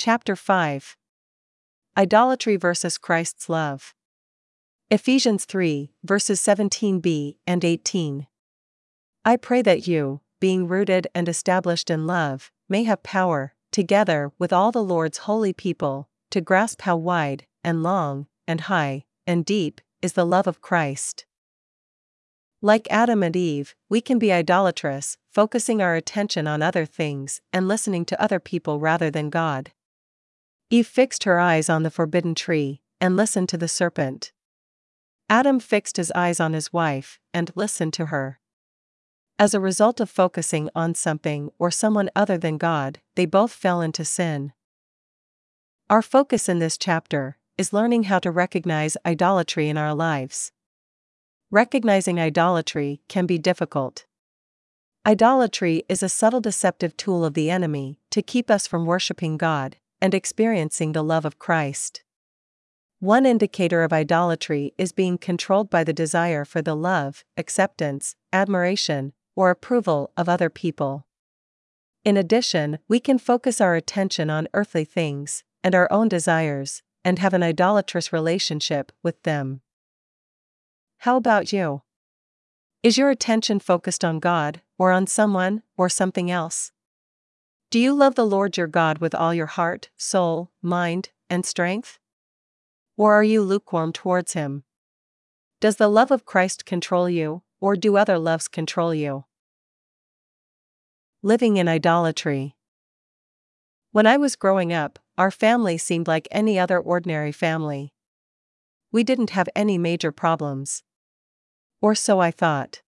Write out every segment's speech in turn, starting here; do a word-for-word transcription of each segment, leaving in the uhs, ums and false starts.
Chapter five. Idolatry versus Christ's Love. Ephesians three, verses seventeen b and eighteen. I pray that you, being rooted and established in love, may have power, together with all the Lord's holy people, to grasp how wide, and long, and high, and deep, is the love of Christ. Like Adam and Eve, we can be idolatrous, focusing our attention on other things and listening to other people rather than God. Eve fixed her eyes on the forbidden tree, and listened to the serpent. Adam fixed his eyes on his wife, and listened to her. As a result of focusing on something or someone other than God, they both fell into sin. Our focus in this chapter is learning how to recognize idolatry in our lives. Recognizing idolatry can be difficult. Idolatry is a subtle deceptive tool of the enemy to keep us from worshiping God and experiencing the love of Christ. One indicator of idolatry is being controlled by the desire for the love, acceptance, admiration, or approval of other people. In addition, we can focus our attention on earthly things and our own desires, and have an idolatrous relationship with them. How about you? Is your attention focused on God, or on someone, or something else? Do you love the Lord your God with all your heart, soul, mind, and strength? Or are you lukewarm towards Him? Does the love of Christ control you, or do other loves control you? Living in idolatry. When I was growing up, our family seemed like any other ordinary family. We didn't have any major problems. Or so I thought.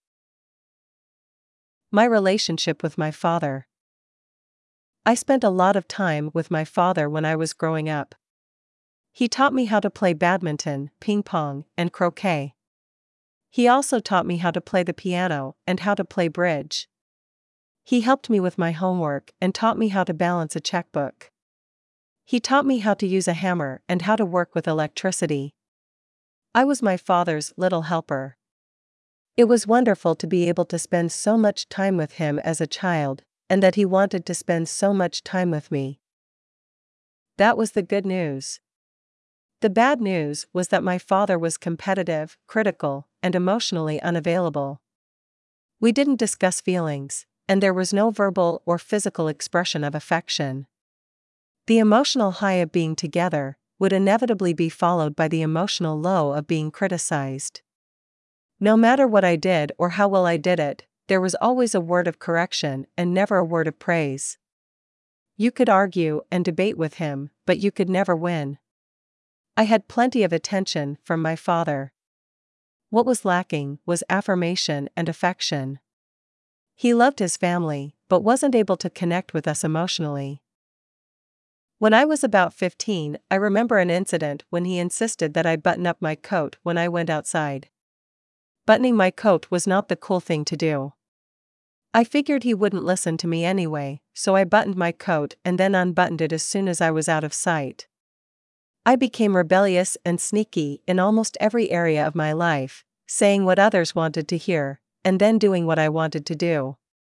My relationship with my father. I spent a lot of time with my father when I was growing up. He taught me how to play badminton, ping pong, and croquet. He also taught me how to play the piano and how to play bridge. He helped me with my homework and taught me how to balance a checkbook. He taught me how to use a hammer and how to work with electricity. I was my father's little helper. It was wonderful to be able to spend so much time with him as a child, and that he wanted to spend so much time with me. That was the good news. The bad news was that my father was competitive, critical, and emotionally unavailable. We didn't discuss feelings, and there was no verbal or physical expression of affection. The emotional high of being together would inevitably be followed by the emotional low of being criticized. No matter what I did or how well I did it, there was always a word of correction and never a word of praise. You could argue and debate with him, but you could never win. I had plenty of attention from my father. What was lacking was affirmation and affection. He loved his family, but wasn't able to connect with us emotionally. When I was about fifteen, I remember an incident when he insisted that I button up my coat when I went outside. Buttoning my coat was not the cool thing to do. I figured he wouldn't listen to me anyway, so I buttoned my coat and then unbuttoned it as soon as I was out of sight. I became rebellious and sneaky in almost every area of my life, saying what others wanted to hear, and then doing what I wanted to do.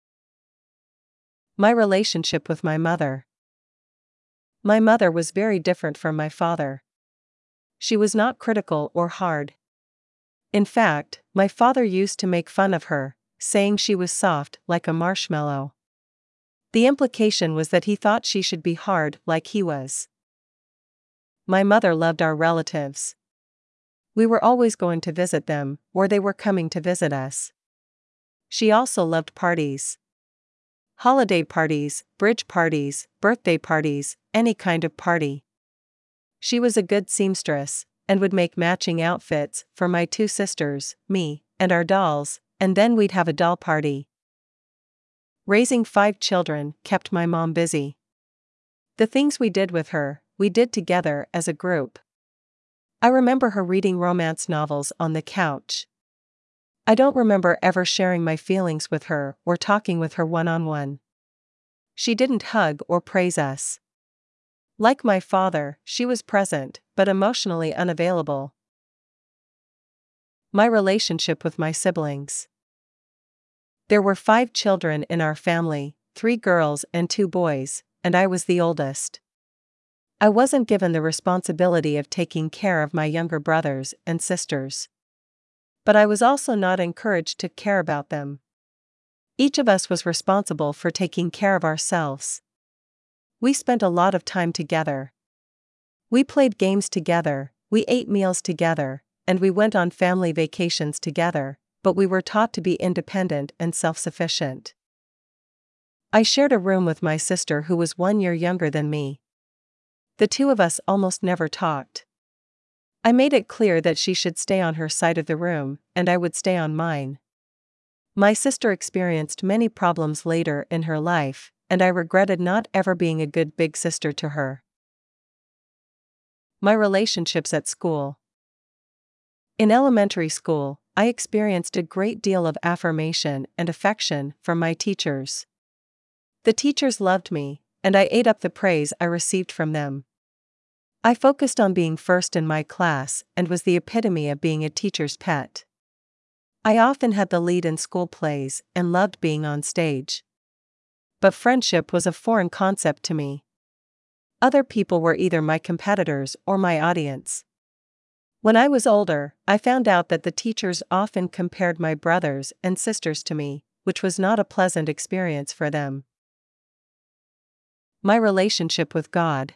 My relationship with my mother. My mother was very different from my father. She was not critical or hard. In fact, my father used to make fun of her, saying she was soft like a marshmallow. The implication was that he thought she should be hard like he was. My mother loved our relatives. We were always going to visit them, or they were coming to visit us. She also loved parties. Holiday parties, bridge parties, birthday parties, any kind of party. She was a good seamstress, and would make matching outfits for my two sisters, me, and our dolls, and then we'd have a doll party. Raising five children kept my mom busy. The things we did with her, we did together as a group. I remember her reading romance novels on the couch. I don't remember ever sharing my feelings with her or talking with her one-on-one. She didn't hug or praise us. Like my father, she was present, but emotionally unavailable. My relationship with my siblings. There were five children in our family, three girls and two boys, and I was the oldest. I wasn't given the responsibility of taking care of my younger brothers and sisters. But I was also not encouraged to care about them. Each of us was responsible for taking care of ourselves. We spent a lot of time together. We played games together, we ate meals together, and we went on family vacations together, but we were taught to be independent and self-sufficient. I shared a room with my sister who was one year younger than me. The two of us almost never talked. I made it clear that she should stay on her side of the room, and I would stay on mine. My sister experienced many problems later in her life, and I regretted not ever being a good big sister to her. My relationships at school. In elementary school, I experienced a great deal of affirmation and affection from my teachers. The teachers loved me, and I ate up the praise I received from them. I focused on being first in my class and was the epitome of being a teacher's pet. I often had the lead in school plays and loved being on stage. But friendship was a foreign concept to me. Other people were either my competitors or my audience. When I was older, I found out that the teachers often compared my brothers and sisters to me, which was not a pleasant experience for them. My relationship with God.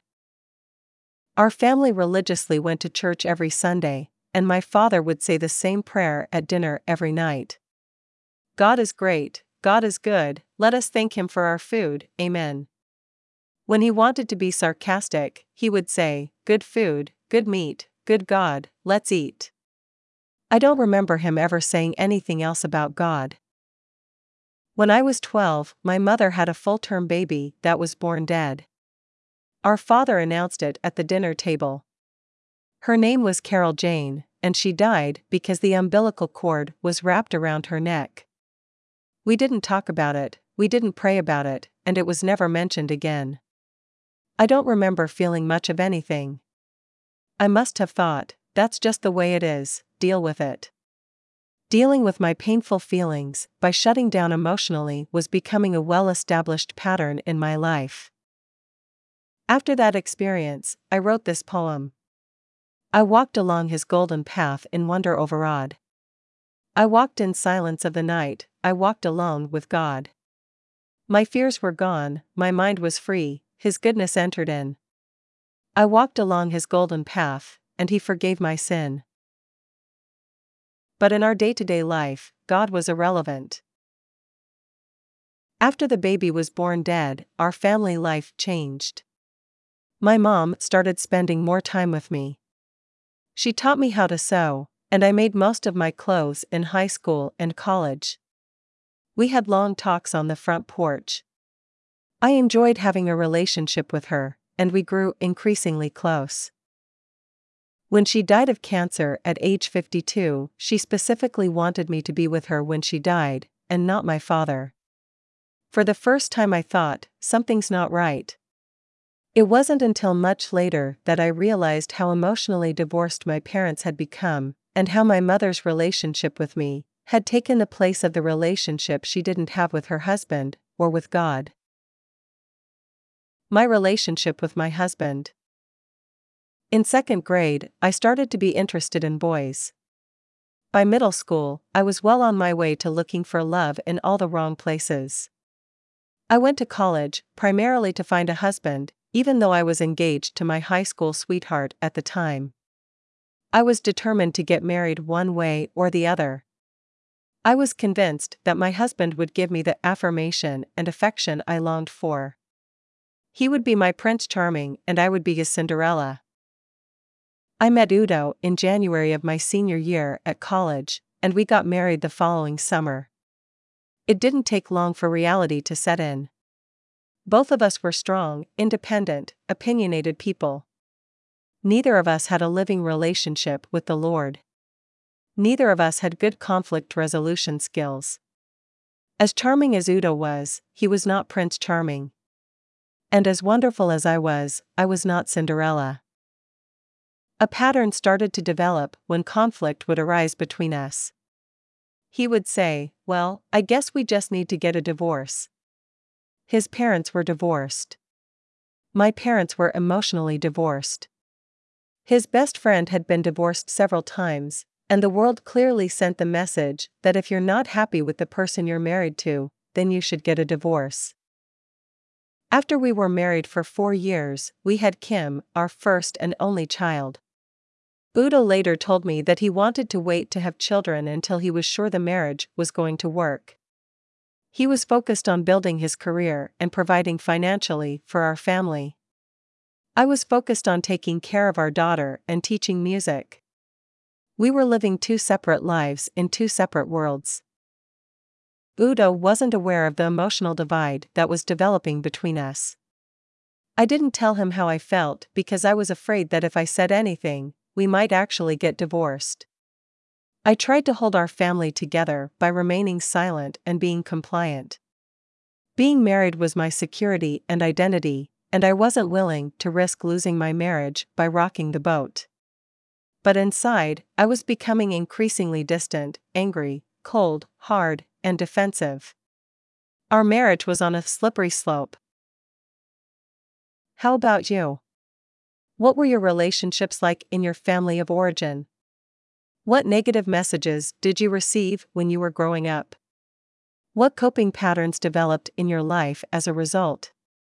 Our family religiously went to church every Sunday, and my father would say the same prayer at dinner every night. God is great, God is good, let us thank Him for our food, Amen. When he wanted to be sarcastic, he would say, good food, good meat, good God, let's eat. I don't remember him ever saying anything else about God. When I was twelve, my mother had a full-term baby that was born dead. Our father announced it at the dinner table. Her name was Carol Jane, and she died because the umbilical cord was wrapped around her neck. We didn't talk about it, we didn't pray about it, and it was never mentioned again. I don't remember feeling much of anything. I must have thought, that's just the way it is, deal with it. Dealing with my painful feelings by shutting down emotionally was becoming a well-established pattern in my life. After that experience, I wrote this poem. I walked along his golden path in wonder overawed. I walked in silence of the night, I walked alone with God. My fears were gone, my mind was free, His goodness entered in. I walked along His golden path, and He forgave my sin. But in our day-to-day life, God was irrelevant. After the baby was born dead, our family life changed. My mom started spending more time with me. She taught me how to sew, and I made most of my clothes in high school and college. We had long talks on the front porch. I enjoyed having a relationship with her, and we grew increasingly close. When she died of cancer at age fifty-two, she specifically wanted me to be with her when she died, and not my father. For the first time I thought, something's not right. It wasn't until much later that I realized how emotionally divorced my parents had become, and how my mother's relationship with me had taken the place of the relationship she didn't have with her husband, or with God. My relationship with my husband. In second grade, I started to be interested in boys. By middle school, I was well on my way to looking for love in all the wrong places. I went to college, primarily to find a husband, even though I was engaged to my high school sweetheart at the time. I was determined to get married one way or the other. I was convinced that my husband would give me the affirmation and affection I longed for. He would be my Prince Charming and I would be his Cinderella. I met Udo in January of my senior year at college, and we got married the following summer. It didn't take long for reality to set in. Both of us were strong, independent, opinionated people. Neither of us had a living relationship with the Lord. Neither of us had good conflict resolution skills. As charming as Udo was, he was not Prince Charming. And as wonderful as I was, I was not Cinderella. A pattern started to develop when conflict would arise between us. He would say, well, I guess we just need to get a divorce. His parents were divorced. my parents were emotionally divorced. His best friend had been divorced several times, and the world clearly sent the message that if you're not happy with the person you're married to, then you should get a divorce. After we were married for four years, we had Kim, our first and only child. Buddha later told me that he wanted to wait to have children until he was sure the marriage was going to work. He was focused on building his career and providing financially for our family. I was focused on taking care of our daughter and teaching music. We were living two separate lives in two separate worlds. Buddha wasn't aware of the emotional divide that was developing between us. I didn't tell him how I felt because I was afraid that if I said anything, we might actually get divorced. I tried to hold our family together by remaining silent and being compliant. Being married was my security and identity, and I wasn't willing to risk losing my marriage by rocking the boat. But inside, I was becoming increasingly distant, angry, cold, hard, and defensive. Our marriage was on a slippery slope. How about you? What were your relationships like in your family of origin? What negative messages did you receive when you were growing up? What coping patterns developed in your life as a result?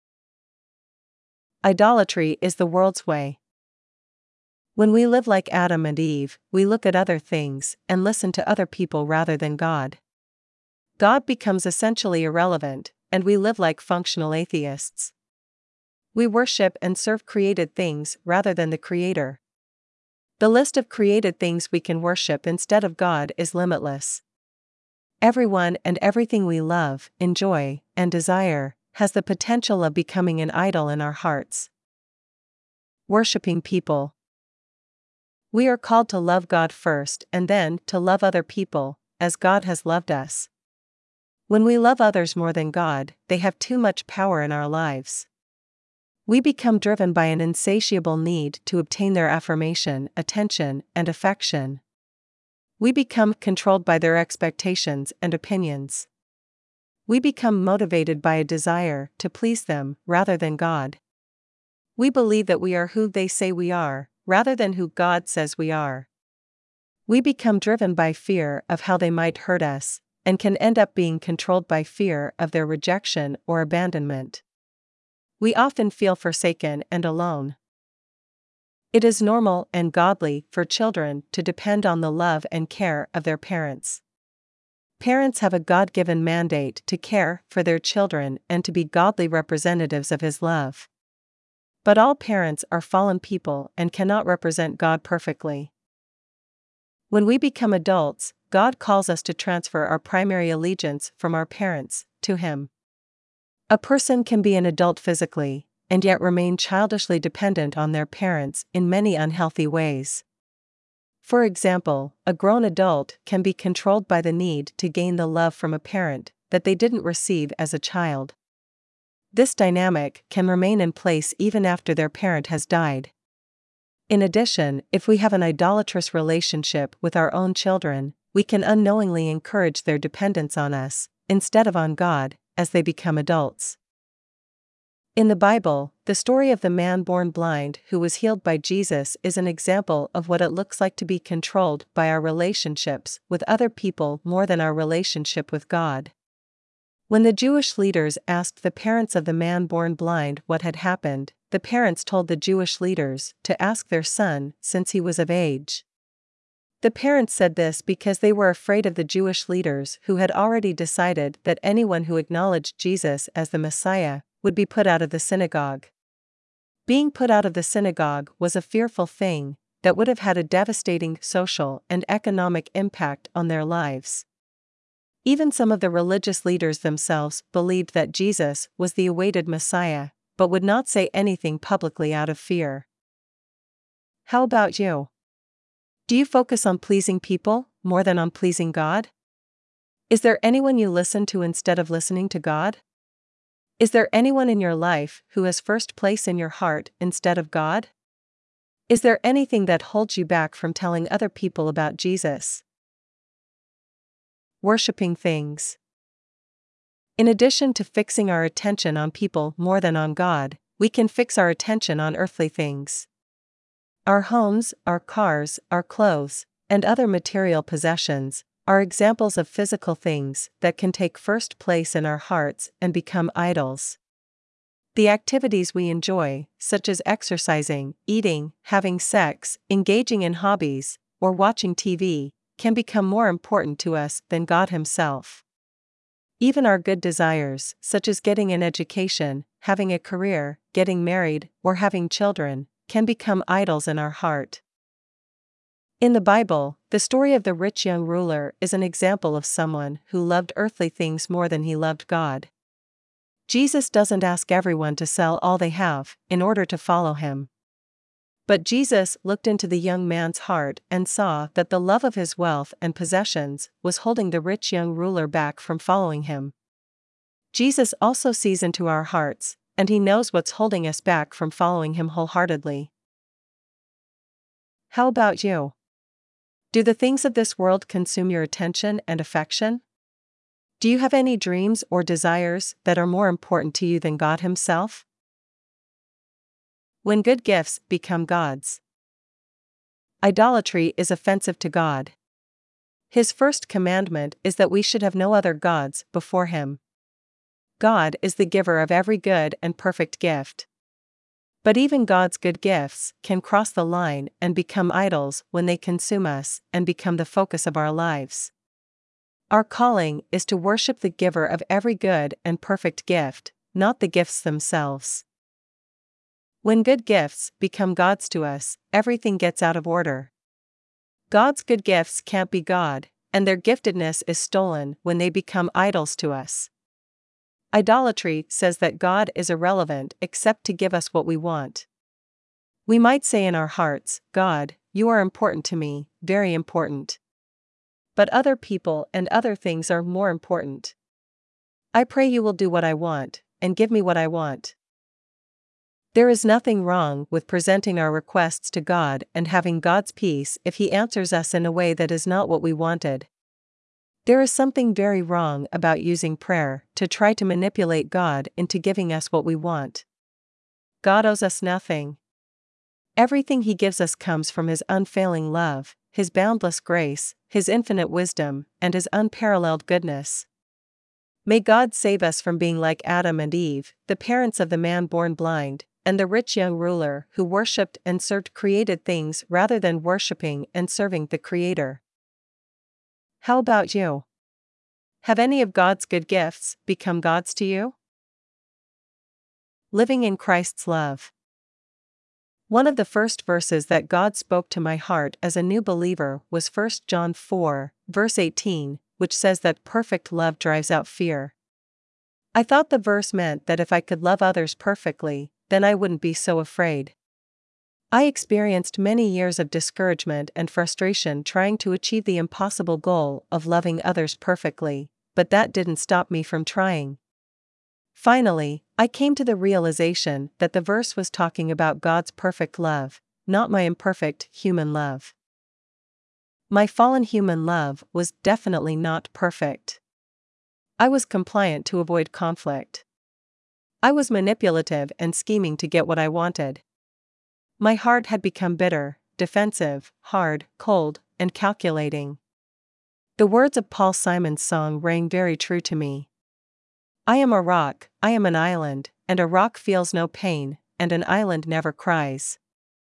Idolatry is the world's way. When we live like Adam and Eve, we look at other things and listen to other people rather than God. God becomes essentially irrelevant, and we live like functional atheists. We worship and serve created things rather than the Creator. The list of created things we can worship instead of God is limitless. Everyone and everything we love, enjoy, and desire has the potential of becoming an idol in our hearts. Worshipping people. We are called to love God first and then to love other people, as God has loved us. When we love others more than God, they have too much power in our lives. We become driven by an insatiable need to obtain their affirmation, attention, and affection. We become controlled by their expectations and opinions. We become motivated by a desire to please them rather than God. We believe that we are who they say we are, rather than who God says we are. We become driven by fear of how they might hurt us, and can end up being controlled by fear of their rejection or abandonment. We often feel forsaken and alone. It is normal and godly for children to depend on the love and care of their parents. Parents have a God-given mandate to care for their children and to be godly representatives of His love. But all parents are fallen people and cannot represent God perfectly. When we become adults, God calls us to transfer our primary allegiance from our parents to Him. A person can be an adult physically, and yet remain childishly dependent on their parents in many unhealthy ways. For example, a grown adult can be controlled by the need to gain the love from a parent that they didn't receive as a child. This dynamic can remain in place even after their parent has died. In addition, if we have an idolatrous relationship with our own children, we can unknowingly encourage their dependence on us, instead of on God, as they become adults. In the Bible, the story of the man born blind who was healed by Jesus is an example of what it looks like to be controlled by our relationships with other people more than our relationship with God. When the Jewish leaders asked the parents of the man born blind what had happened, the parents told the Jewish leaders to ask their son since he was of age. The parents said this because they were afraid of the Jewish leaders who had already decided that anyone who acknowledged Jesus as the Messiah would be put out of the synagogue. Being put out of the synagogue was a fearful thing that would have had a devastating social and economic impact on their lives. Even some of the religious leaders themselves believed that Jesus was the awaited Messiah, but would not say anything publicly out of fear. How about you? Do you focus on pleasing people more than on pleasing God? Is there anyone you listen to instead of listening to God? Is there anyone in your life who has first place in your heart instead of God? Is there anything that holds you back from telling other people about Jesus? Worshipping things. In addition to fixing our attention on people more than on God, we can fix our attention on earthly things. Our homes, our cars, our clothes, and other material possessions are examples of physical things that can take first place in our hearts and become idols. The activities we enjoy, such as exercising, eating, having sex, engaging in hobbies, or watching T V, can become more important to us than God Himself. Even our good desires, such as getting an education, having a career, getting married, or having children, can become idols in our heart. In the Bible, the story of the rich young ruler is an example of someone who loved earthly things more than he loved God. Jesus doesn't ask everyone to sell all they have in order to follow Him. But Jesus looked into the young man's heart and saw that the love of his wealth and possessions was holding the rich young ruler back from following Him. Jesus also sees into our hearts, and He knows what's holding us back from following Him wholeheartedly. How about you? Do the things of this world consume your attention and affection? Do you have any dreams or desires that are more important to you than God Himself? When good gifts become gods. Idolatry is offensive to God. His first commandment is that we should have no other gods before Him. God is the giver of every good and perfect gift. But even God's good gifts can cross the line and become idols when they consume us and become the focus of our lives. Our calling is to worship the giver of every good and perfect gift, not the gifts themselves. When good gifts become gods to us, everything gets out of order. God's good gifts can't be God, and their giftedness is stolen when they become idols to us. Idolatry says that God is irrelevant except to give us what we want. We might say in our hearts, God, you are important to me, very important. But other people and other things are more important. I pray you will do what I want, and give me what I want. There is nothing wrong with presenting our requests to God and having God's peace if He answers us in a way that is not what we wanted. There is something very wrong about using prayer to try to manipulate God into giving us what we want. God owes us nothing. Everything He gives us comes from His unfailing love, His boundless grace, His infinite wisdom, and His unparalleled goodness. May God save us from being like Adam and Eve, the parents of the man born blind, and the rich young ruler who worshipped and served created things rather than worshiping and serving the Creator. How about you? Have any of God's good gifts become gods to you? Living in Christ's love. One of the first verses that God spoke to my heart as a new believer was First John four, verse eighteen, which says that perfect love drives out fear. I thought the verse meant that if I could love others perfectly, then I wouldn't be so afraid. I experienced many years of discouragement and frustration trying to achieve the impossible goal of loving others perfectly, but that didn't stop me from trying. Finally, I came to the realization that the verse was talking about God's perfect love, not my imperfect human love. My fallen human love was definitely not perfect. I was compliant to avoid conflict. I was manipulative and scheming to get what I wanted. My heart had become bitter, defensive, hard, cold, and calculating. The words of Paul Simon's song rang very true to me. I am a rock, I am an island, and a rock feels no pain, and an island never cries.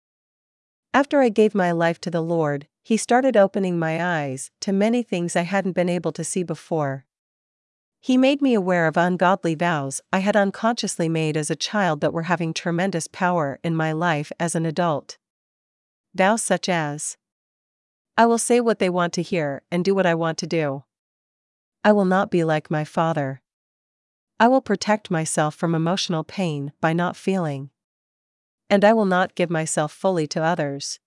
After I gave my life to the Lord, He started opening my eyes to many things I hadn't been able to see before. He made me aware of ungodly vows I had unconsciously made as a child that were having tremendous power in my life as an adult. Vows such as, I will say what they want to hear and do what I want to do. I will not be like my father. I will protect myself from emotional pain by not feeling. And I will not give myself fully to others.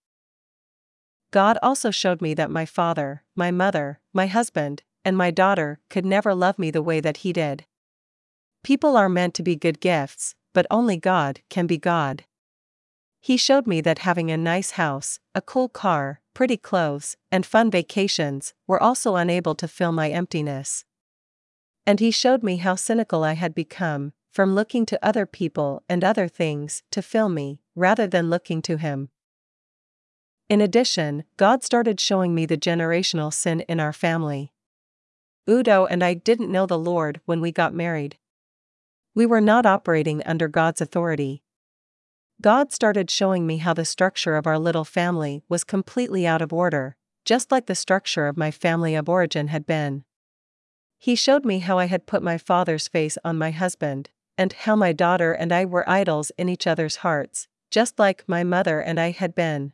God also showed me that my father, my mother, my husband, and my daughter could never love me the way that He did. People are meant to be good gifts, but only God can be God. He showed me that having a nice house, a cool car, pretty clothes, and fun vacations were also unable to fill my emptiness. And He showed me how cynical I had become, from looking to other people and other things to fill me, rather than looking to Him. In addition, God started showing me the generational sin in our family. Udo and I didn't know the Lord when we got married. We were not operating under God's authority. God started showing me how the structure of our little family was completely out of order, just like the structure of my family of origin had been. He showed me how I had put my father's face on my husband, and how my daughter and I were idols in each other's hearts, just like my mother and I had been.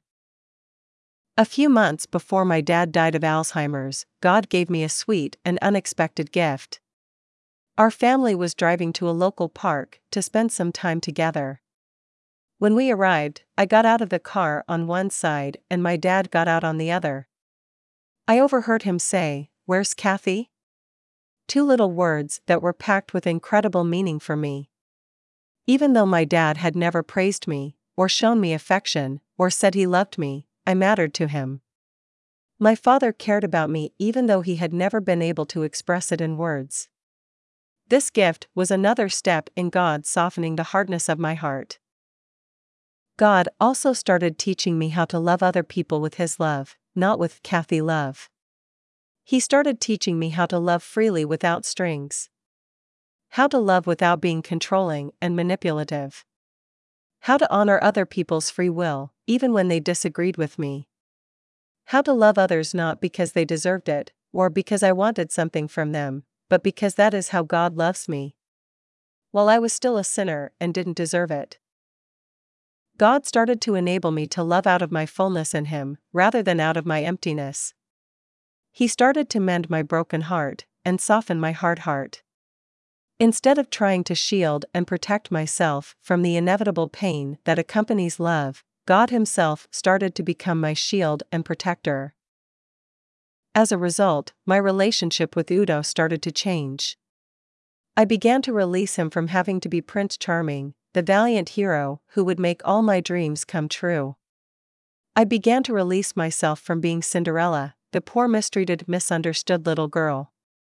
A few months before my dad died of Alzheimer's, God gave me a sweet and unexpected gift. Our family was driving to a local park to spend some time together. When we arrived, I got out of the car on one side and my dad got out on the other. I overheard him say, "Where's Kathy?" Two little words that were packed with incredible meaning for me. Even though my dad had never praised me, or shown me affection, or said he loved me, I mattered to him. My father cared about me even though he had never been able to express it in words. This gift was another step in God softening the hardness of my heart. God also started teaching me how to love other people with His love, not with Kathy love. He started teaching me how to love freely without strings. How to love without being controlling and manipulative. How to honor other people's free will, even when they disagreed with me. How to love others not because they deserved it, or because I wanted something from them, but because that is how God loves me. While I was still a sinner and didn't deserve it. God started to enable me to love out of my fullness in Him, rather than out of my emptiness. He started to mend my broken heart, and soften my hard heart. Instead of trying to shield and protect myself from the inevitable pain that accompanies love, God Himself started to become my shield and protector. As a result, my relationship with Udo started to change. I began to release him from having to be Prince Charming, the valiant hero who would make all my dreams come true. I began to release myself from being Cinderella, the poor mistreated, misunderstood little girl.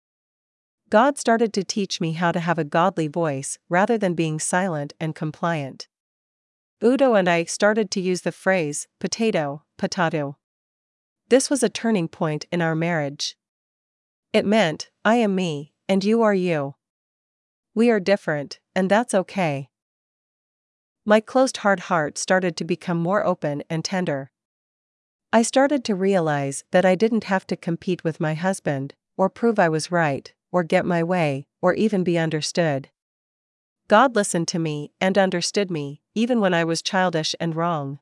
God started to teach me how to have a godly voice rather than being silent and compliant. Udo and I started to use the phrase, potato, potato. This was a turning point in our marriage. It meant, I am me, and you are you. We are different, and that's okay. My closed hard heart started to become more open and tender. I started to realize that I didn't have to compete with my husband, or prove I was right, or get my way, or even be understood. God listened to me and understood me, even when I was childish and wrong.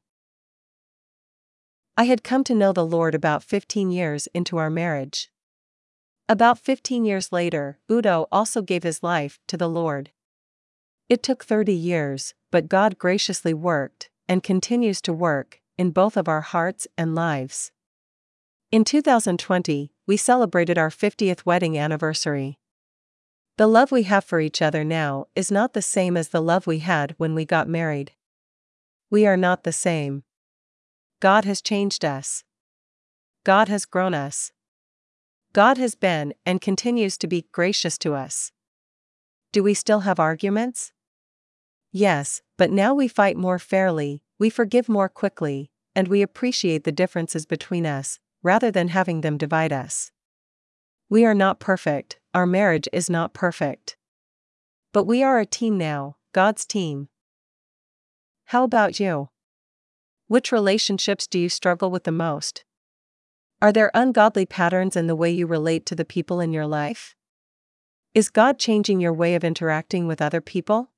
I had come to know the Lord about fifteen years into our marriage. About fifteen years later, Udo also gave his life to the Lord. It took thirty years, but God graciously worked, and continues to work, in both of our hearts and lives. In two thousand twenty, we celebrated our fiftieth wedding anniversary. The love we have for each other now is not the same as the love we had when we got married. We are not the same. God has changed us. God has grown us. God has been and continues to be gracious to us. Do we still have arguments? Yes, but now we fight more fairly, we forgive more quickly, and we appreciate the differences between us, rather than having them divide us. We are not perfect, our marriage is not perfect. But we are a team now, God's team. How about you? Which relationships do you struggle with the most? Are there ungodly patterns in the way you relate to the people in your life? Is God changing your way of interacting with other people?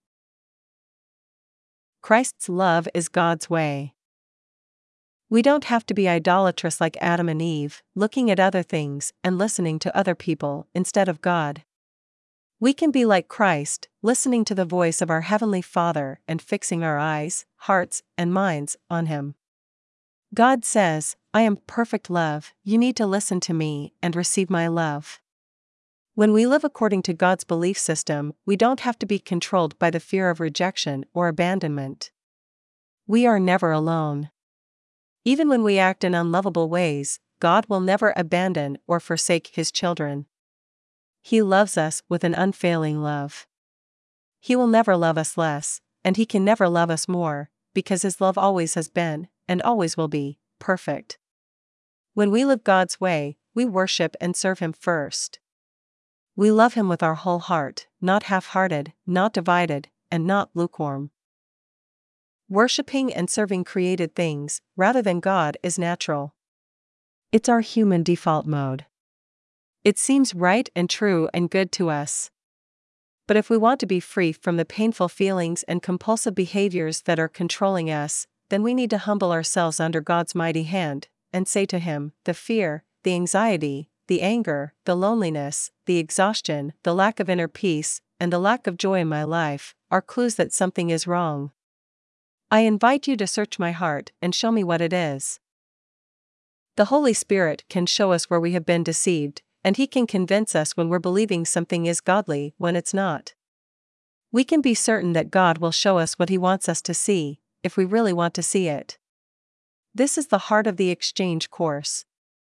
Christ's love is God's way. We don't have to be idolatrous like Adam and Eve, looking at other things and listening to other people instead of God. We can be like Christ, listening to the voice of our Heavenly Father and fixing our eyes, hearts, and minds on Him. God says, I am perfect love, you need to listen to me and receive my love. When we live according to God's belief system, we don't have to be controlled by the fear of rejection or abandonment. We are never alone. Even when we act in unlovable ways, God will never abandon or forsake His children. He loves us with an unfailing love. He will never love us less, and He can never love us more, because His love always has been, and always will be, perfect. When we live God's way, we worship and serve Him first. We love Him with our whole heart, not half-hearted, not divided, and not lukewarm. Worshipping and serving created things, rather than God, is natural. It's our human default mode. It seems right and true and good to us. But if we want to be free from the painful feelings and compulsive behaviors that are controlling us, then we need to humble ourselves under God's mighty hand, and say to Him, the fear, the anxiety, the anger, the loneliness, the exhaustion, the lack of inner peace, and the lack of joy in my life, are clues that something is wrong. I invite you to search my heart and show me what it is. The Holy Spirit can show us where we have been deceived, and He can convince us when we're believing something is godly when it's not. We can be certain that God will show us what He wants us to see, if we really want to see it. This is the heart of the exchange course.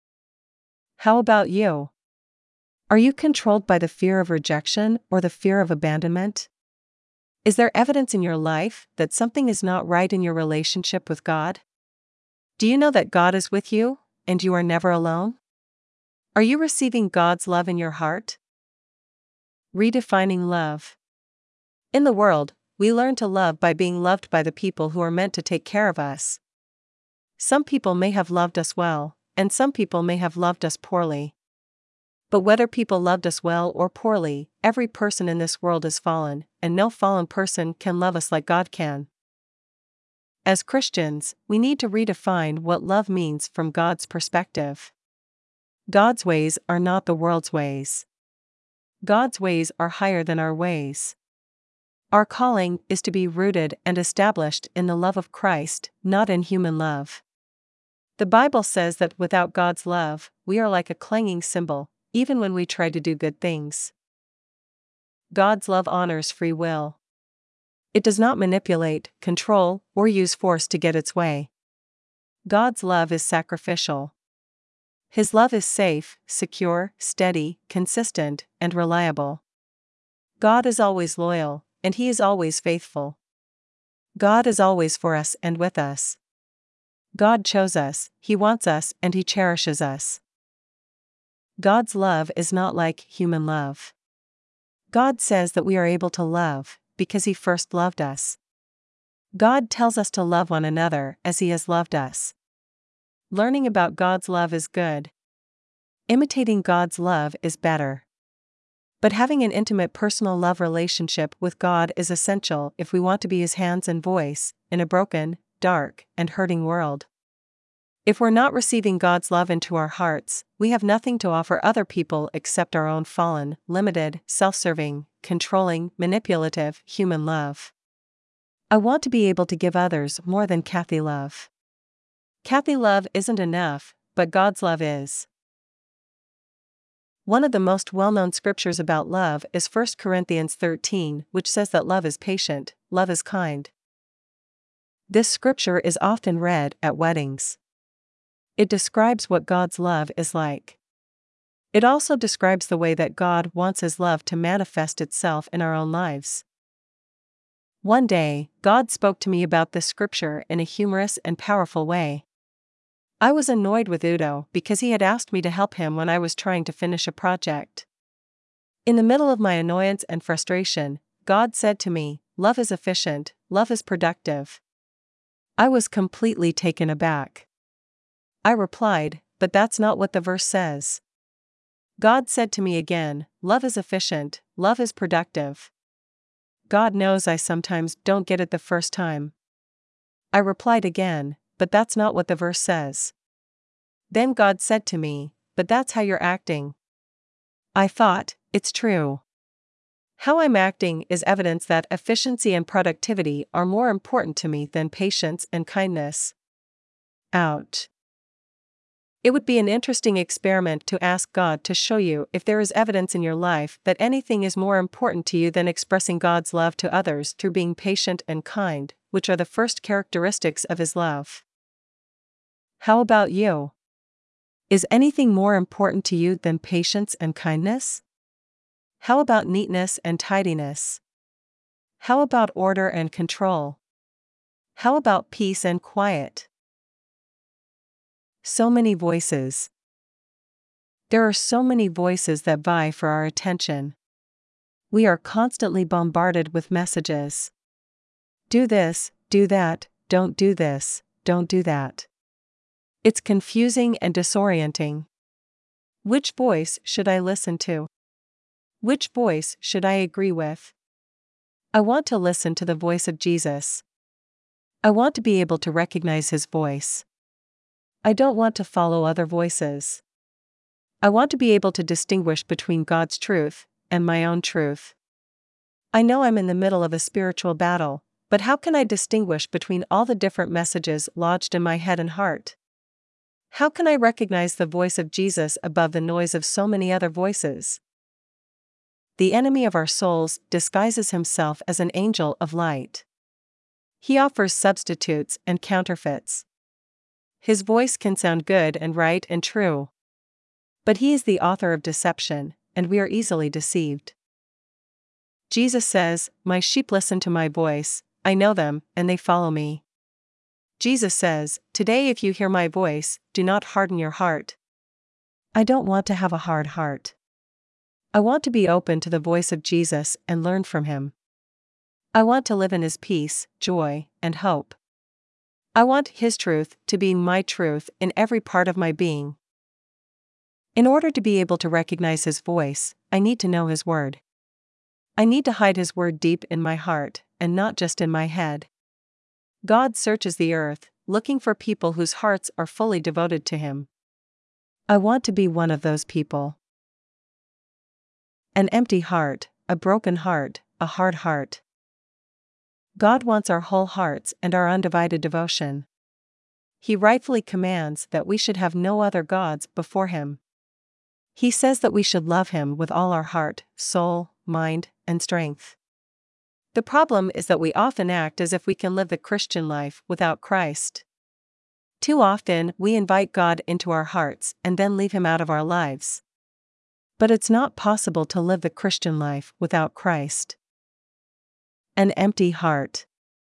How about you? Are you controlled by the fear of rejection or the fear of abandonment? Is there evidence in your life that something is not right in your relationship with God? Do you know that God is with you, and you are never alone? Are you receiving God's love in your heart? Redefining love. In the world, we learn to love by being loved by the people who are meant to take care of us. Some people may have loved us well, and some people may have loved us poorly. But whether people loved us well or poorly, every person in this world is fallen, and no fallen person can love us like God can. As Christians, we need to redefine what love means from God's perspective. God's ways are not the world's ways. God's ways are higher than our ways. Our calling is to be rooted and established in the love of Christ, not in human love. The Bible says that without God's love, we are like a clanging cymbal, even when we try to do good things. God's love honors free will. It does not manipulate, control, or use force to get its way. God's love is sacrificial. His love is safe, secure, steady, consistent, and reliable. God is always loyal, and He is always faithful. God is always for us and with us. God chose us, He wants us, and He cherishes us. God's love is not like human love. God says that we are able to love, because He first loved us. God tells us to love one another as He has loved us. Learning about God's love is good. Imitating God's love is better. But having an intimate personal love relationship with God is essential if we want to be His hands and voice, in a broken, dark, and hurting world. If we're not receiving God's love into our hearts, we have nothing to offer other people except our own fallen, limited, self-serving, controlling, manipulative, human love. I want to be able to give others more than Kathy love. Kathy love isn't enough, but God's love is. One of the most well-known scriptures about love is First Corinthians thirteen, which says that love is patient, love is kind. This scripture is often read at weddings. It describes what God's love is like. It also describes the way that God wants His love to manifest itself in our own lives. One day, God spoke to me about this scripture in a humorous and powerful way. I was annoyed with Udo because he had asked me to help him when I was trying to finish a project. In the middle of my annoyance and frustration, God said to me, "Love is efficient, love is productive." I was completely taken aback. I replied, "But that's not what the verse says." God said to me again, "Love is efficient, love is productive." God knows I sometimes don't get it the first time. I replied again, "But that's not what the verse says." Then God said to me, "But that's how you're acting." I thought, it's true. How I'm acting is evidence that efficiency and productivity are more important to me than patience and kindness. Ouch. It would be an interesting experiment to ask God to show you if there is evidence in your life that anything is more important to you than expressing God's love to others through being patient and kind, which are the first characteristics of His love. How about you? Is anything more important to you than patience and kindness? How about neatness and tidiness? How about order and control? How about peace and quiet? So many voices. There are so many voices that vie for our attention. We are constantly bombarded with messages. Do this, do that, don't do this, don't do that. It's confusing and disorienting. Which voice should I listen to? Which voice should I agree with? I want to listen to the voice of Jesus. I want to be able to recognize his voice. I don't want to follow other voices. I want to be able to distinguish between God's truth and my own truth. I know I'm in the middle of a spiritual battle, but how can I distinguish between all the different messages lodged in my head and heart? How can I recognize the voice of Jesus above the noise of so many other voices? The enemy of our souls disguises himself as an angel of light. He offers substitutes and counterfeits. His voice can sound good and right and true. But he is the author of deception, and we are easily deceived. Jesus says, "My sheep listen to my voice, I know them, and they follow me." Jesus says, "Today if you hear my voice, do not harden your heart." I don't want to have a hard heart. I want to be open to the voice of Jesus and learn from him. I want to live in his peace, joy, and hope. I want his truth to be my truth in every part of my being. In order to be able to recognize his voice, I need to know his word. I need to hide his word deep in my heart, and not just in my head. God searches the earth, looking for people whose hearts are fully devoted to him. I want to be one of those people. An empty heart, a broken heart, a hard heart. God wants our whole hearts and our undivided devotion. He rightfully commands that we should have no other gods before him. He says that we should love him with all our heart, soul, mind, and strength. The problem is that we often act as if we can live the Christian life without Christ. Too often, we invite God into our hearts and then leave him out of our lives. But it's not possible to live the Christian life without Christ. An empty heart.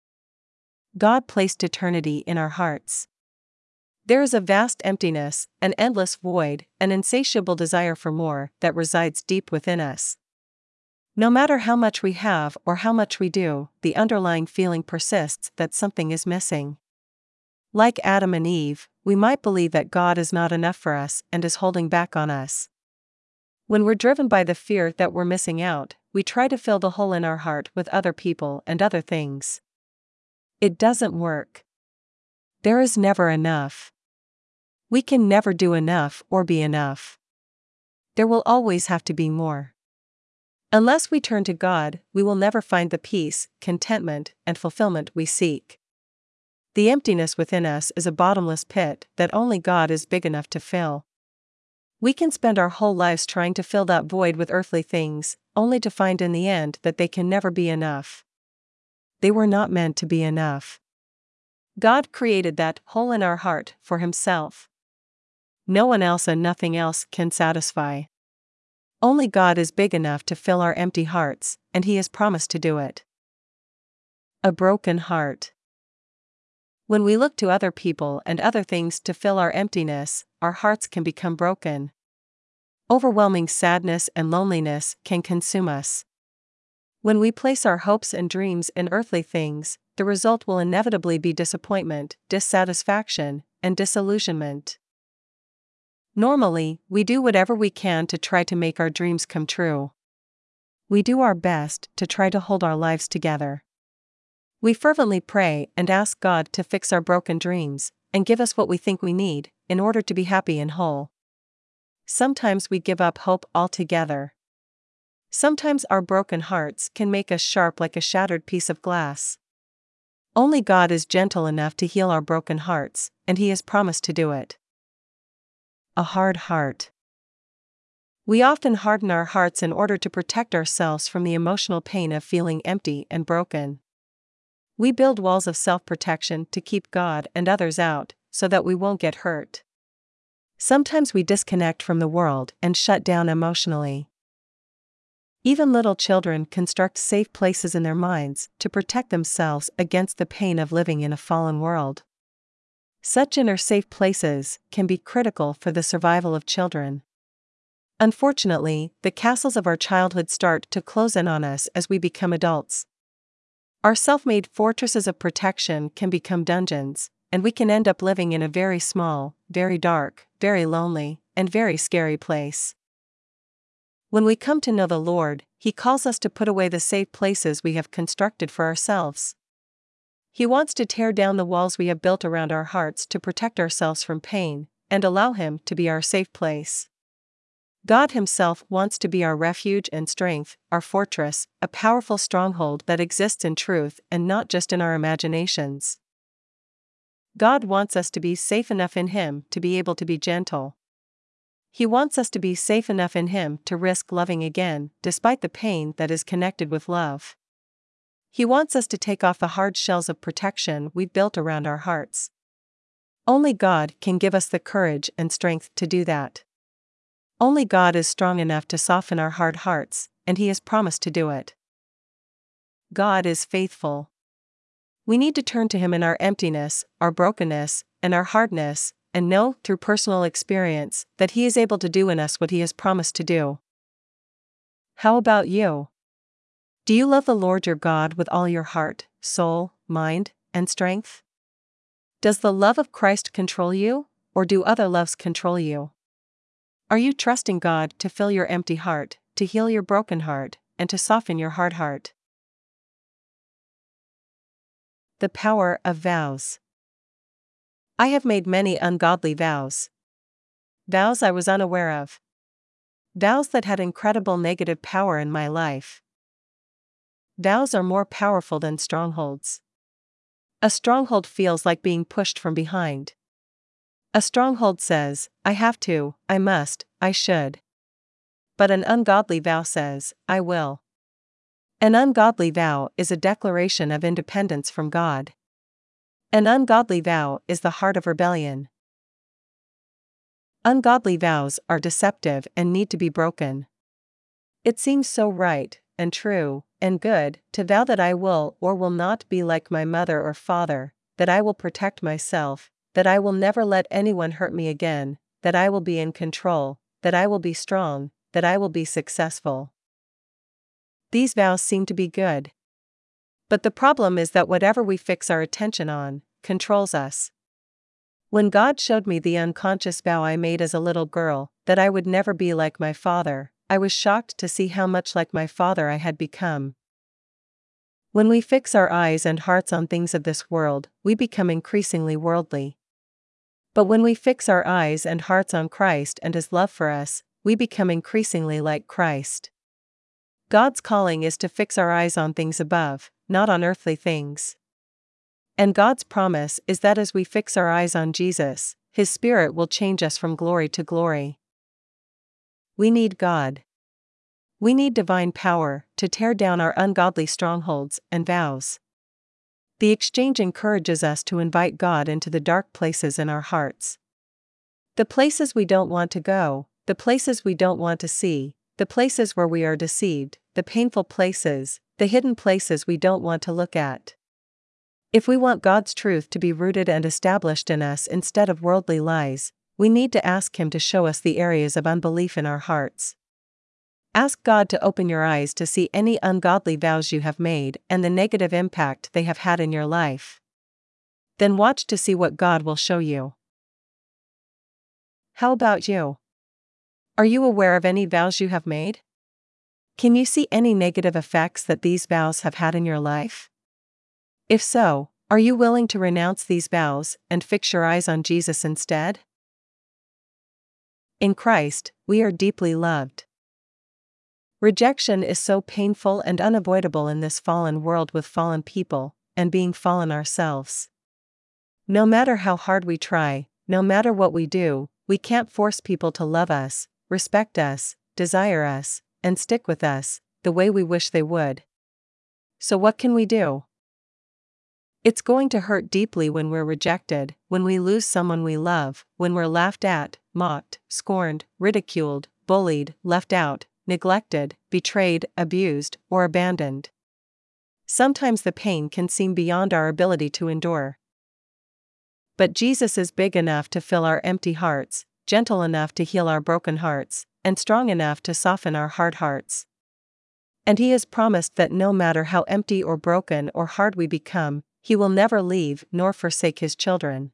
God placed eternity in our hearts. There is a vast emptiness, an endless void, an insatiable desire for more that resides deep within us. No matter how much we have or how much we do, the underlying feeling persists that something is missing. Like Adam and Eve, we might believe that God is not enough for us and is holding back on us. When we're driven by the fear that we're missing out, we try to fill the hole in our heart with other people and other things. It doesn't work. There is never enough. We can never do enough or be enough. There will always have to be more. Unless we turn to God, we will never find the peace, contentment, and fulfillment we seek. The emptiness within us is a bottomless pit that only God is big enough to fill. We can spend our whole lives trying to fill that void with earthly things, only to find in the end that they can never be enough. They were not meant to be enough. God created that hole in our heart for himself. No one else and nothing else can satisfy. Only God is big enough to fill our empty hearts, and he has promised to do it. A broken heart. When we look to other people and other things to fill our emptiness, our hearts can become broken. Overwhelming sadness and loneliness can consume us. When we place our hopes and dreams in earthly things, the result will inevitably be disappointment, dissatisfaction, and disillusionment. Normally, we do whatever we can to try to make our dreams come true. We do our best to try to hold our lives together. We fervently pray and ask God to fix our broken dreams and give us what we think we need in order to be happy and whole. Sometimes we give up hope altogether. Sometimes our broken hearts can make us sharp like a shattered piece of glass. Only God is gentle enough to heal our broken hearts, and he has promised to do it. A hard heart. We often harden our hearts in order to protect ourselves from the emotional pain of feeling empty and broken. We build walls of self-protection to keep God and others out, so that we won't get hurt. Sometimes we disconnect from the world and shut down emotionally. Even little children construct safe places in their minds to protect themselves against the pain of living in a fallen world. Such inner safe places can be critical for the survival of children. Unfortunately, the castles of our childhood start to close in on us as we become adults. Our self-made fortresses of protection can become dungeons, and we can end up living in a very small, very dark, very lonely, and very scary place. When we come to know the Lord, He calls us to put away the safe places we have constructed for ourselves. He wants to tear down the walls we have built around our hearts to protect ourselves from pain, and allow Him to be our safe place. God Himself wants to be our refuge and strength, our fortress, a powerful stronghold that exists in truth and not just in our imaginations. God wants us to be safe enough in Him to be able to be gentle. He wants us to be safe enough in Him to risk loving again, despite the pain that is connected with love. He wants us to take off the hard shells of protection we've built around our hearts. Only God can give us the courage and strength to do that. Only God is strong enough to soften our hard hearts, and He has promised to do it. God is faithful. We need to turn to Him in our emptiness, our brokenness, and our hardness, and know, through personal experience, that He is able to do in us what He has promised to do. How about you? Do you love the Lord your God with all your heart, soul, mind, and strength? Does the love of Christ control you, or do other loves control you? Are you trusting God to fill your empty heart, to heal your broken heart, and to soften your hard heart? The power of vows. I have made many ungodly vows. Vows I was unaware of. Vows that had incredible negative power in my life. Vows are more powerful than strongholds. A stronghold feels like being pushed from behind. A stronghold says, I have to, I must, I should. But an ungodly vow says, I will. An ungodly vow is a declaration of independence from God. An ungodly vow is the heart of rebellion. Ungodly vows are deceptive and need to be broken. It seems so right, and true, and good, to vow that I will or will not be like my mother or father, that I will protect myself, that I will never let anyone hurt me again, that I will be in control, that I will be strong, that I will be successful. These vows seem to be good. But the problem is that whatever we fix our attention on, controls us. When God showed me the unconscious vow I made as a little girl, that I would never be like my father, I was shocked to see how much like my father I had become. When we fix our eyes and hearts on things of this world, we become increasingly worldly. But when we fix our eyes and hearts on Christ and His love for us, we become increasingly like Christ. God's calling is to fix our eyes on things above, not on earthly things. And God's promise is that as we fix our eyes on Jesus, His Spirit will change us from glory to glory. We need God. We need divine power to tear down our ungodly strongholds and vows. The exchange encourages us to invite God into the dark places in our hearts. The places we don't want to go, the places we don't want to see, the places where we are deceived, the painful places, the hidden places we don't want to look at. If we want God's truth to be rooted and established in us instead of worldly lies, we need to ask Him to show us the areas of unbelief in our hearts. Ask God to open your eyes to see any ungodly vows you have made and the negative impact they have had in your life. Then watch to see what God will show you. How about you? Are you aware of any vows you have made? Can you see any negative effects that these vows have had in your life? If so, are you willing to renounce these vows and fix your eyes on Jesus instead? In Christ, we are deeply loved. Rejection is so painful and unavoidable in this fallen world with fallen people, and being fallen ourselves. No matter how hard we try, no matter what we do, we can't force people to love us, respect us, desire us, and stick with us, the way we wish they would. So what can we do? It's going to hurt deeply when we're rejected, when we lose someone we love, when we're laughed at, mocked, scorned, ridiculed, bullied, left out, neglected, betrayed, abused, or abandoned. Sometimes the pain can seem beyond our ability to endure. But Jesus is big enough to fill our empty hearts, gentle enough to heal our broken hearts, and strong enough to soften our hard hearts. And He has promised that no matter how empty or broken or hard we become, He will never leave nor forsake His children.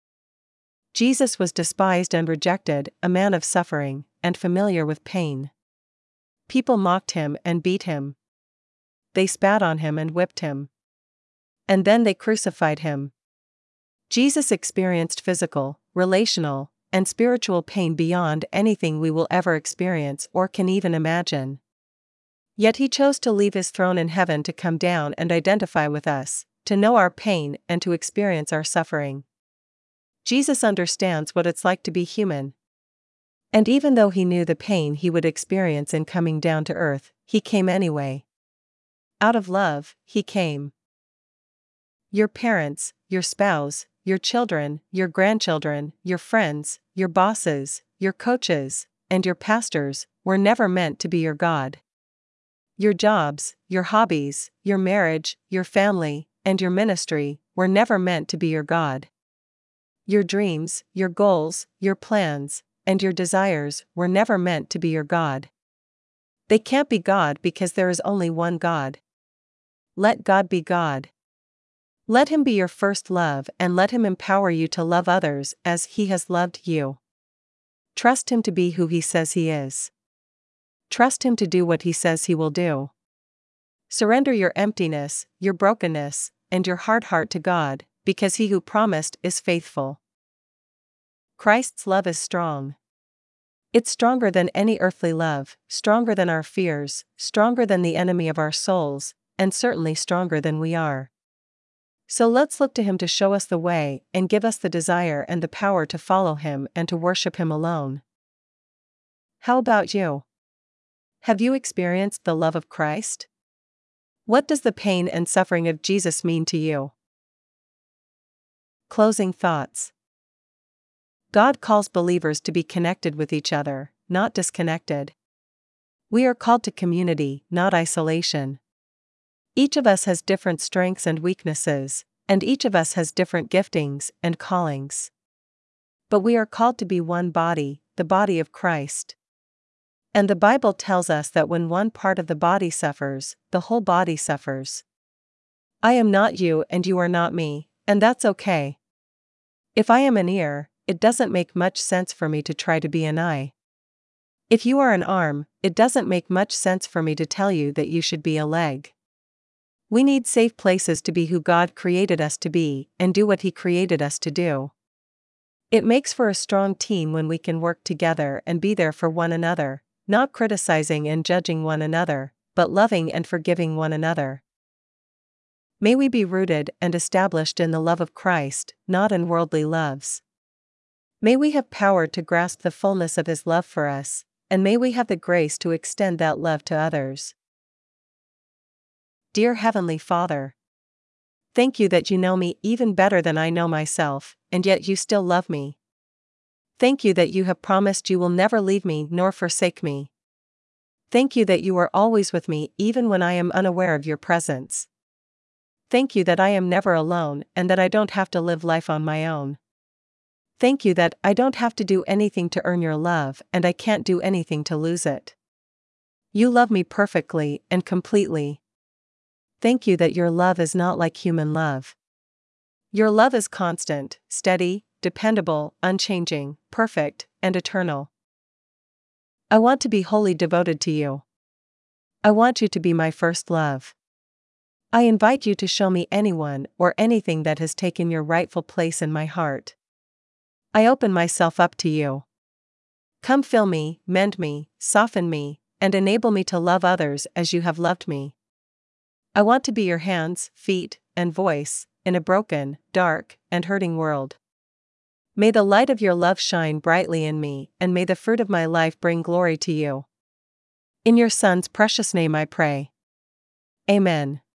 Jesus was despised and rejected, a man of suffering, and familiar with pain. People mocked Him and beat Him. They spat on Him and whipped Him. And then they crucified Him. Jesus experienced physical, relational, and spiritual pain beyond anything we will ever experience or can even imagine. Yet He chose to leave His throne in heaven to come down and identify with us, to know our pain and to experience our suffering. Jesus understands what it's like to be human. And even though He knew the pain He would experience in coming down to earth, He came anyway. Out of love, He came. Your parents, your spouse, your children, your grandchildren, your friends, your bosses, your coaches, and your pastors were never meant to be your God. Your jobs, your hobbies, your marriage, your family, and your ministry were never meant to be your God. Your dreams, your goals, your plans, and your desires were never meant to be your God. They can't be God because there is only one God. Let God be God. Let Him be your first love and let Him empower you to love others as He has loved you. Trust Him to be who He says He is. Trust Him to do what He says He will do. Surrender your emptiness, your brokenness, and your hard heart to God, because He who promised is faithful. Christ's love is strong. It's stronger than any earthly love, stronger than our fears, stronger than the enemy of our souls, and certainly stronger than we are. So let's look to Him to show us the way and give us the desire and the power to follow Him and to worship Him alone. How about you? Have you experienced the love of Christ? What does the pain and suffering of Jesus mean to you? Closing thoughts. God calls believers to be connected with each other, not disconnected. We are called to community, not isolation. Each of us has different strengths and weaknesses, and each of us has different giftings and callings. But we are called to be one body, the body of Christ. And the Bible tells us that when one part of the body suffers, the whole body suffers. I am not you and you are not me, and that's okay. If I am an ear, it doesn't make much sense for me to try to be an eye. If you are an arm, it doesn't make much sense for me to tell you that you should be a leg. We need safe places to be who God created us to be and do what He created us to do. It makes for a strong team when we can work together and be there for one another, not criticizing and judging one another, but loving and forgiving one another. May we be rooted and established in the love of Christ, not in worldly loves. May we have power to grasp the fullness of His love for us, and may we have the grace to extend that love to others. Dear Heavenly Father, thank You that You know me even better than I know myself, and yet You still love me. Thank You that You have promised You will never leave me nor forsake me. Thank You that You are always with me even when I am unaware of Your presence. Thank You that I am never alone and that I don't have to live life on my own. Thank You that I don't have to do anything to earn Your love and I can't do anything to lose it. You love me perfectly and completely. Thank You that Your love is not like human love. Your love is constant, steady, dependable, unchanging, perfect, and eternal. I want to be wholly devoted to You. I want You to be my first love. I invite You to show me anyone or anything that has taken Your rightful place in my heart. I open myself up to You. Come fill me, mend me, soften me, and enable me to love others as You have loved me. I want to be Your hands, feet, and voice, in a broken, dark, and hurting world. May the light of Your love shine brightly in me, and may the fruit of my life bring glory to You. In Your Son's precious name I pray. Amen.